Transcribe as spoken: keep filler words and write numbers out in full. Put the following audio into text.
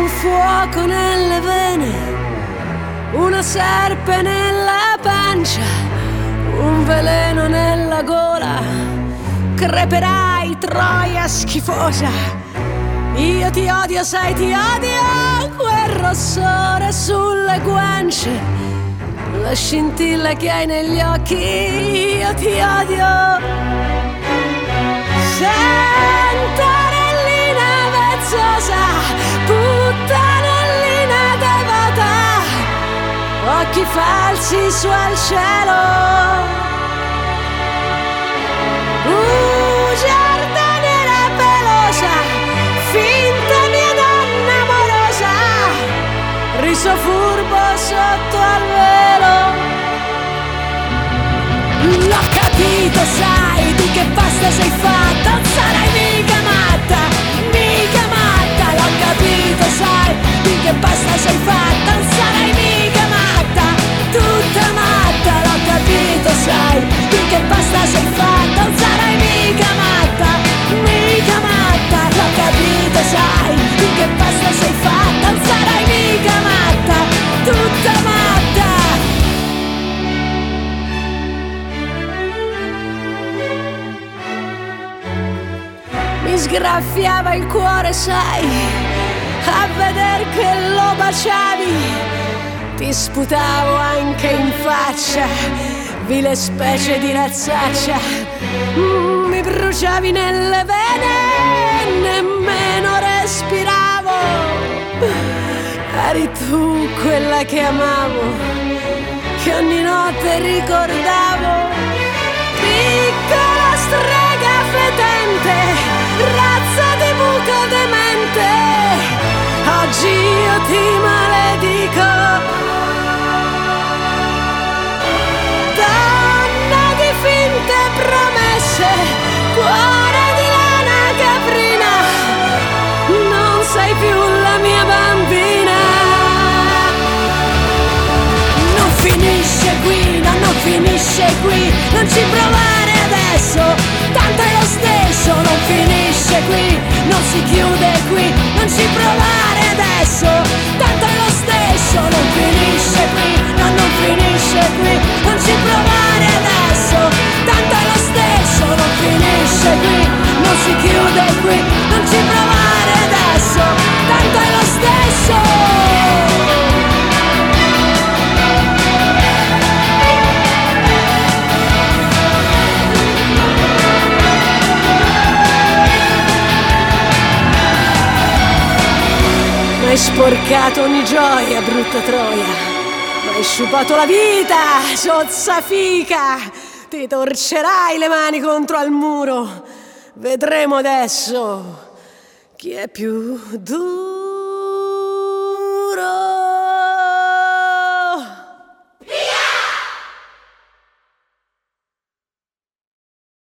un fuoco nelle vene, una serpe nella pancia, un veleno nella gola. Creperai, troia schifosa. Io ti odio, sai, ti odio. Quel rossore sulle guance, la scintilla che hai negli occhi. Io ti odio. Santarellina vezzosa, puttanellina devota, occhi falsi su al cielo. Uh, giardiniera pelosa, finta mia donna amorosa, riso furbo sotto al velo. L'ho capito, sai di che pasta sei fatta, non sarai mica matta, mica matta. L'ho capito, sai di che pasta sei fatta, non sarai mica matta, tutta matta. L'ho capito, sai di che pasta sei fatta, non sarai mica matta, mica matta. L'ho capito, sai di che pasta sei fatta, non sarai mica matta, tutta matta. Mi sgraffiava il cuore, sai, a veder che lo baciavi. Ti sputavo anche in faccia, vile specie di razzaccia. Mm, mi bruciavi nelle vene, nemmeno respiravo. Eri tu quella che amavo, che ogni notte ricordavo. Piccola strega fetente, razza di buco demente, oggi io ti maledico. Donna di finte promesse, cuore di lana caprina, non sei più la mia bambina. Non finisce qui, no, non finisce qui, non ci provare adesso, tanto è lo stesso. Non finisce qui, non si chiude qui, non ci provare adesso, tanto è lo stesso. Non finisce qui, no, non finisce qui, non ci provare adesso, tanto è lo stesso. Non finisce qui, non si chiude qui, non ci provare adesso, tanto è lo stesso. M'hai sporcato ogni gioia, brutta troia, m'hai sciupato la vita, sozza fica. Ti torcerai le mani contro al muro, vedremo adesso chi è più duro.